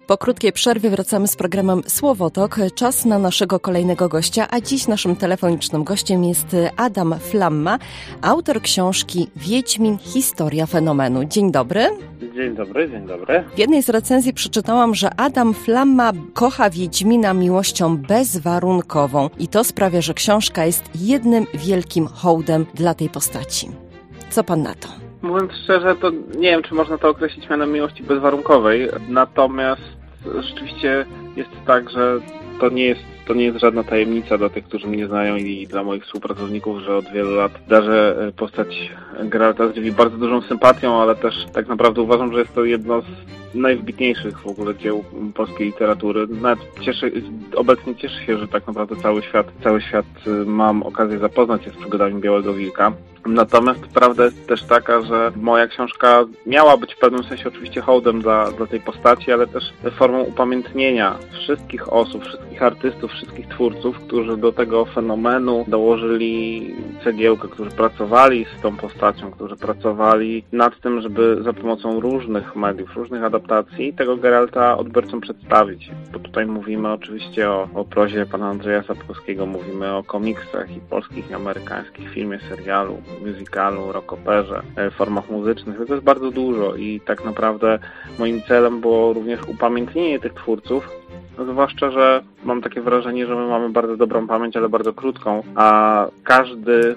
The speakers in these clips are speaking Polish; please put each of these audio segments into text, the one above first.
Po krótkiej przerwie wracamy z programem Słowotok. Czas na naszego kolejnego gościa, a dziś naszym telefonicznym gościem jest Adam Flamma, autor książki Wiedźmin – Historia fenomenu. Dzień dobry. Dzień dobry, dzień dobry. W jednej z recenzji przeczytałam, że Adam Flamma kocha Wiedźmina miłością bezwarunkową i to sprawia, że książka jest jednym wielkim hołdem dla tej postaci. Co pan na to? Mówiąc szczerze, to nie wiem, czy można to określić mianem miłości bezwarunkowej, natomiast rzeczywiście jest tak, że to nie jest żadna tajemnica dla tych, którzy mnie znają i dla moich współpracowników, że od wielu lat darzę postać Geralta z Rivii bardzo dużą sympatią, ale też tak naprawdę uważam, że jest to jedno z najwybitniejszych w ogóle dzieł polskiej literatury. Nawet obecnie cieszę się, że tak naprawdę cały świat mam okazję zapoznać się z przygodami Białego Wilka. Natomiast prawda jest też taka, że moja książka miała być w pewnym sensie oczywiście hołdem dla tej postaci, ale też formą upamiętnienia wszystkich osób, wszystkich artystów, wszystkich twórców, którzy do tego fenomenu dołożyli cegiełkę, którzy pracowali z tą postacią, którzy pracowali nad tym, żeby za pomocą różnych mediów, różnych adaptacji tego Geralta odbiorcom przedstawić. Bo tutaj mówimy oczywiście o prozie pana Andrzeja Sapkowskiego, mówimy o komiksach i polskich, i amerykańskich, filmie, serialu, musicalu, rockoperze, formach muzycznych. Tego jest bardzo dużo i tak naprawdę moim celem było również upamiętnienie tych twórców, zwłaszcza, że mam takie wrażenie, że my mamy bardzo dobrą pamięć, ale bardzo krótką, a każdy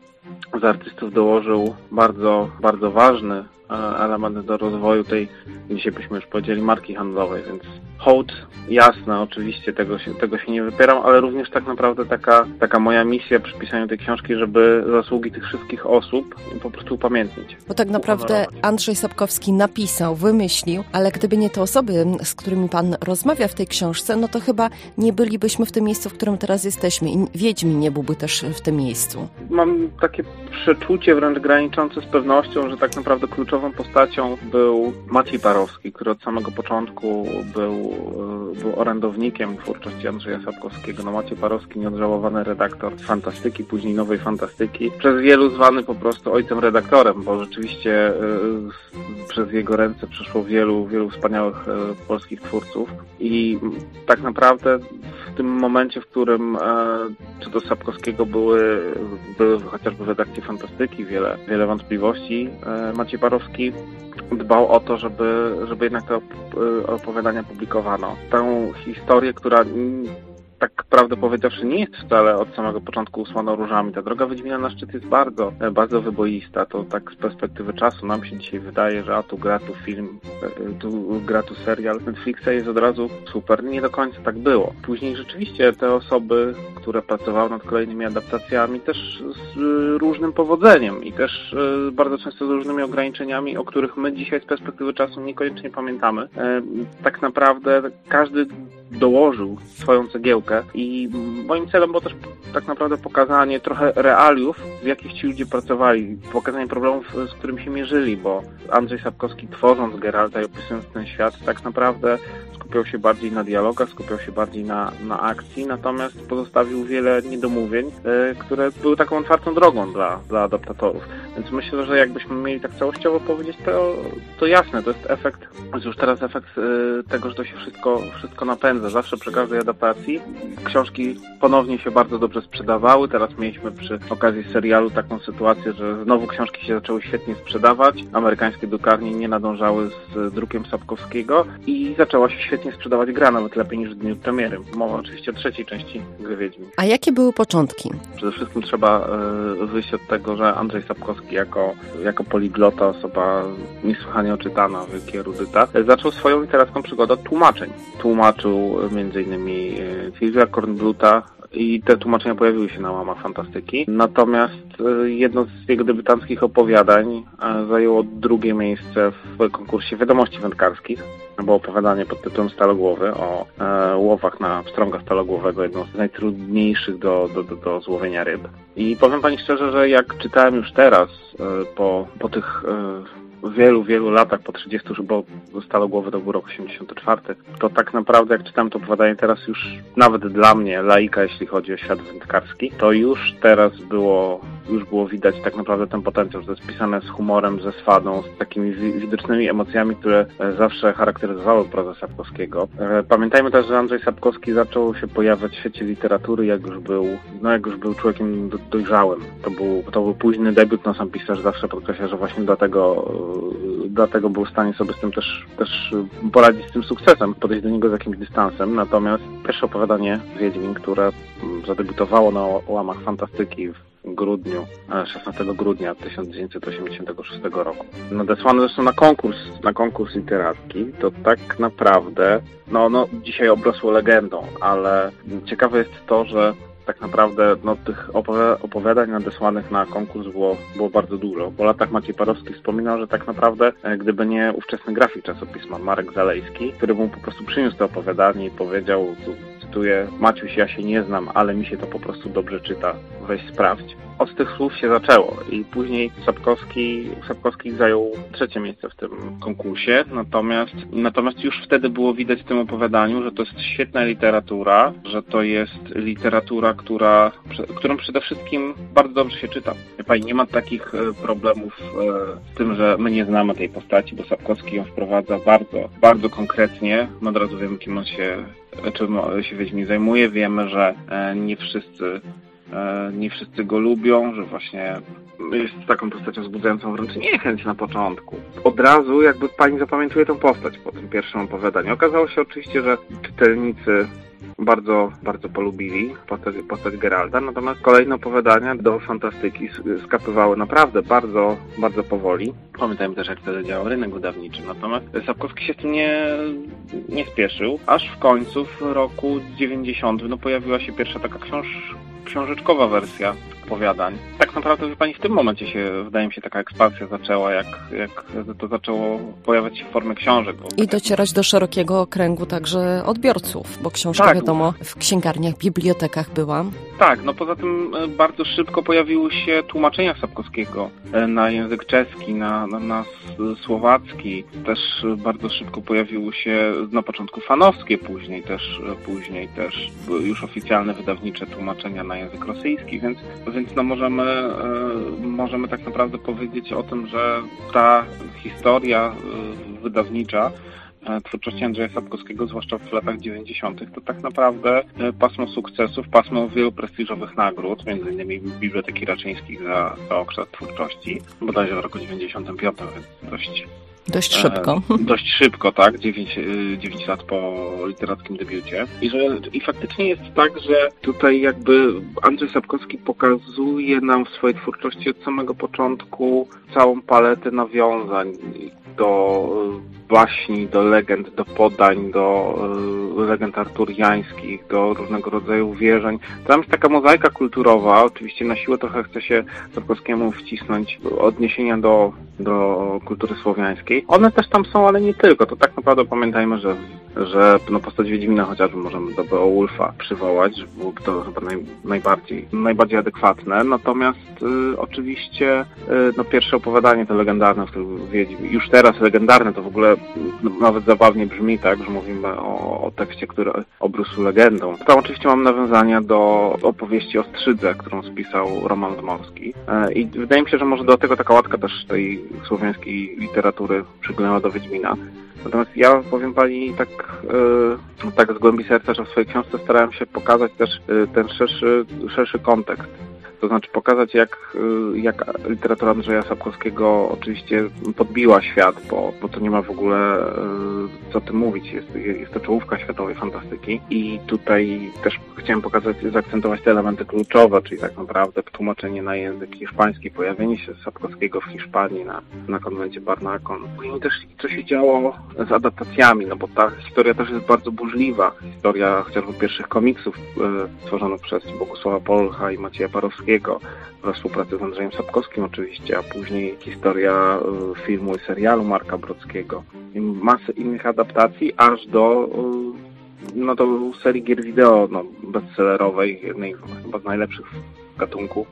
z artystów dołożył bardzo, bardzo ważny element do rozwoju tej, dzisiaj byśmy już powiedzieli, marki handlowej, więc hołd, jasne, oczywiście tego się nie wypieram, ale również tak naprawdę taka moja misja przy pisaniu tej książki, żeby zasługi tych wszystkich osób po prostu upamiętnić. Bo tak naprawdę Andrzej Sapkowski napisał, wymyślił, ale gdyby nie te osoby, z którymi pan rozmawia w tej książce, no to chyba nie bylibyśmy w tym miejscu, w którym teraz jesteśmy i Wiedźmin nie byłby też w tym miejscu. Mam takie przeczucie wręcz graniczące z pewnością, że tak naprawdę kluczową postacią był Maciej Parowski, który od samego początku był orędownikiem twórczości Andrzeja Sapkowskiego. No, Maciej Parowski, nieodżałowany redaktor Fantastyki, później Nowej Fantastyki, przez wielu zwany po prostu ojcem redaktorem, bo rzeczywiście przez jego ręce przeszło wielu wspaniałych polskich twórców i tak naprawdę w tym momencie, w którym co do Sapkowskiego były chociażby w redakcji Fantastyki wiele wątpliwości, Maciej Parowski dbał o to, żeby jednak te opowiadania publikowano. Tę historię, która tak prawdę powiedziawszy nie jest wcale od samego początku usłana różami. Ta droga Wiedźmina na szczyt jest bardzo, bardzo wyboista. To tak z perspektywy czasu nam się dzisiaj wydaje, że tu gra tu film, tu gra tu serial. Netflixa jest od razu super. Nie do końca tak było. Później rzeczywiście te osoby, które pracowały nad kolejnymi adaptacjami, też z różnym powodzeniem i też bardzo często z różnymi ograniczeniami, o których my dzisiaj z perspektywy czasu niekoniecznie pamiętamy. Tak naprawdę każdy dołożył swoją cegiełkę i moim celem było też tak naprawdę pokazanie trochę realiów, w jakich ci ludzie pracowali, pokazanie problemów, z którymi się mierzyli, bo Andrzej Sapkowski, tworząc Geralta i opisując ten świat, tak naprawdę skupiał się bardziej na dialogach, skupiał się bardziej na akcji, natomiast pozostawił wiele niedomówień, które były taką otwartą drogą dla adaptatorów. Więc myślę, że jakbyśmy mieli tak całościowo powiedzieć, to jasne, to jest już teraz efekt tego, że to się wszystko napędza. Zawsze przy każdej adaptacji książki ponownie się bardzo dobrze sprzedawały. Teraz mieliśmy przy okazji serialu taką sytuację, że znowu książki się zaczęły świetnie sprzedawać. Amerykańskie drukarnie nie nadążały z drukiem Sapkowskiego i zaczęła się świetnie sprzedawać gra, nawet lepiej niż w dniu premiery. Mowa oczywiście o trzeciej części Gry Wiedźmin. A jakie były początki? Przede wszystkim trzeba wyjść od tego, że Andrzej Sapkowski jako poliglota, osoba niesłychanie oczytana, wielki erudyta, zaczął swoją literacką przygodę od tłumaczeń. Tłumaczył m.in. Sylwia Kornbluta i te tłumaczenia pojawiły się na łamach Fantastyki. Natomiast jedno z jego debiutanckich opowiadań zajęło drugie miejsce w konkursie Wiadomości Wędkarskich. Było opowiadanie pod tytułem Stalogłowy o łowach na pstrąga stalogłowego, jedno z najtrudniejszych do złowienia ryb. I powiem pani szczerze, że jak czytałem już teraz, po tych wielu latach, po 30, bo Stalogłowy to był rok 84, to tak naprawdę jak czytam to opowiadanie teraz już nawet dla mnie, laika, jeśli chodzi o świat wędkarski, to już teraz było już było widać tak naprawdę ten potencjał, że to jest pisane z humorem, ze swadą, z takimi widocznymi emocjami, które zawsze charakteryzowały prozę Sapkowskiego. Pamiętajmy też, że Andrzej Sapkowski zaczął się pojawiać w świecie literatury, jak już był człowiekiem dojrzałym. To był późny debiut, sam pisarz zawsze podkreśla, że właśnie dlatego był w stanie sobie z tym też poradzić z tym sukcesem, podejść do niego z jakimś dystansem. Natomiast pierwsze opowiadanie Wiedźmin, które zadebiutowało na łamach fantastyki w grudniu, 16 grudnia 1986 roku. Nadesłane zresztą na konkurs literacki, to tak naprawdę, dzisiaj obrosło legendą, ale ciekawe jest to, że tak naprawdę tych opowiadań nadesłanych na konkurs było bardzo dużo. Po latach Maciej Parowski wspominał, że tak naprawdę gdyby nie ówczesny grafik czasopisma Marek Zalejski, który mu po prostu przyniósł to opowiadanie i powiedział, cytuję: Maciuś, ja się nie znam, ale mi się to po prostu dobrze czyta, weź sprawdź. Od tych słów się zaczęło i później Sapkowski zajął 3. miejsce w tym konkursie, natomiast już wtedy było widać w tym opowiadaniu, że to jest świetna literatura, że to jest literatura, którą przede wszystkim bardzo dobrze się czyta. Pani, nie ma takich problemów z tym, że my nie znamy tej postaci, bo Sapkowski ją wprowadza bardzo, bardzo konkretnie. My od razu wiemy, czym się Wiedźmin zajmuje. Wiemy, że nie wszyscy go lubią, że właśnie jest taką postacią wzbudzającą wręcz niechęć na początku. Od razu jakby pani zapamiętuje tę postać po tym pierwszym opowiadaniu. Okazało się oczywiście, że czytelnicy bardzo, bardzo polubili postać Geralta, natomiast kolejne opowiadania do fantastyki skapywały naprawdę bardzo, bardzo powoli. Pamiętajmy też, jak wtedy działał rynek wydawniczy, natomiast Sapkowski się z tym nie spieszył, aż w końcu w roku 90 pojawiła się pierwsza taka książeczkowa wersja opowiadań. Tak naprawdę, wie pani, w tym momencie wydaje mi się, taka ekspansja zaczęła, jak to zaczęło pojawiać się w formie książek. I docierać do szerokiego kręgu także odbiorców, bo książka wiadomo w księgarniach, bibliotekach była. Tak, poza tym bardzo szybko pojawiły się tłumaczenia Sapkowskiego na język czeski, na słowacki. Też bardzo szybko pojawiły się na początku fanowskie, później też już oficjalne wydawnicze tłumaczenia na język rosyjski, więc możemy tak naprawdę powiedzieć o tym, że ta historia wydawnicza twórczości Andrzeja Sapkowskiego, zwłaszcza w latach 90., to tak naprawdę pasmo sukcesów, pasmo wielu prestiżowych nagród, m.in. Biblioteki Raczyńskich za okres twórczości, bodajże w roku 95, więc dość szybko. Dość szybko, tak, 9 lat po literackim debiucie. I faktycznie jest tak, że tutaj jakby Andrzej Sapkowski pokazuje nam w swojej twórczości od samego początku całą paletę nawiązań do baśni, do legend, do podań, do legend arturiańskich, do różnego rodzaju wierzeń. Tam jest taka mozaika kulturowa, oczywiście na siłę trochę chce się Sapkowskiemu wcisnąć odniesienia do kultury słowiańskiej. One też tam są, ale nie tylko. To tak naprawdę pamiętajmy, że postać Wiedźmina chociażby możemy do Beowulfa przywołać, że byłoby to chyba najbardziej adekwatne. Natomiast oczywiście pierwsze opowiadanie to legendarne, w którym Wiedźmin, już teraz legendarne, to w ogóle nawet zabawnie brzmi, tak, że mówimy o tekście, który obrósł legendą. Tam oczywiście mam nawiązania do opowieści o Strzydze, którą spisał Roman Dmowski. I wydaje mi się, że może do tego taka łatka też tej słowiańskiej literatury przyglądała do Wiedźmina. Natomiast ja powiem pani tak z głębi serca, że w swojej książce starałem się pokazać też ten szerszy kontekst. To znaczy pokazać, jak literatura Andrzeja Sapkowskiego oczywiście podbiła świat, bo to nie ma w ogóle co tym mówić. Jest to czołówka światowej fantastyki i tutaj też chciałem zaakcentować te elementy kluczowe, czyli tak naprawdę tłumaczenie na język hiszpański, pojawienie się Sapkowskiego w Hiszpanii na konwencie Barnacon. I też co się działo z adaptacjami, bo ta historia też jest bardzo burzliwa. Historia chociażby pierwszych komiksów stworzonych przez Bogusława Polcha i Macieja Parowskiego we współpracy z Andrzejem Sapkowskim oczywiście, a później historia filmu i serialu Marka Brockiego i masy innych adaptacji, aż do serii gier wideo bestsellerowej, jednej chyba z najlepszych w gatunku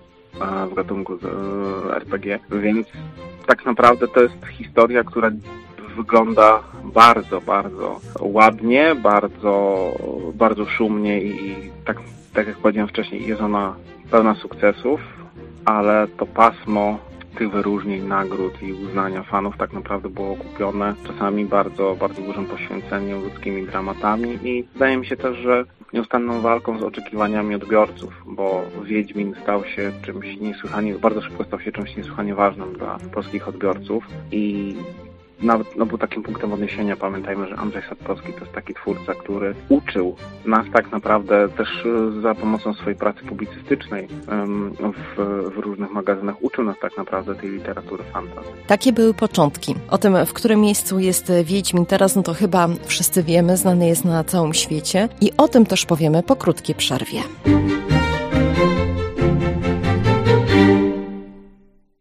RPG, więc tak naprawdę to jest historia, która wygląda bardzo, bardzo ładnie, bardzo, bardzo szumnie i tak jak powiedziałem wcześniej, jest ona pełna sukcesów. ale to pasmo tych wyróżnień, nagród i uznania fanów tak naprawdę było okupione czasami bardzo, bardzo dużym poświęceniem, ludzkimi dramatami i wydaje mi się też, że nieustanną walką z oczekiwaniami odbiorców, bo Wiedźmin stał się czymś niesłychanie, bardzo szybko stał się czymś niesłychanie ważnym dla polskich odbiorców i nawet był takim punktem odniesienia. Pamiętajmy, że Andrzej Sapkowski to jest taki twórca, który uczył nas tak naprawdę też za pomocą swojej pracy publicystycznej w różnych magazynach, uczył nas tak naprawdę tej literatury fantasy. Takie były początki. O tym, w którym miejscu jest Wiedźmin teraz, no to chyba wszyscy wiemy, znany jest na całym świecie i o tym też powiemy po krótkiej przerwie.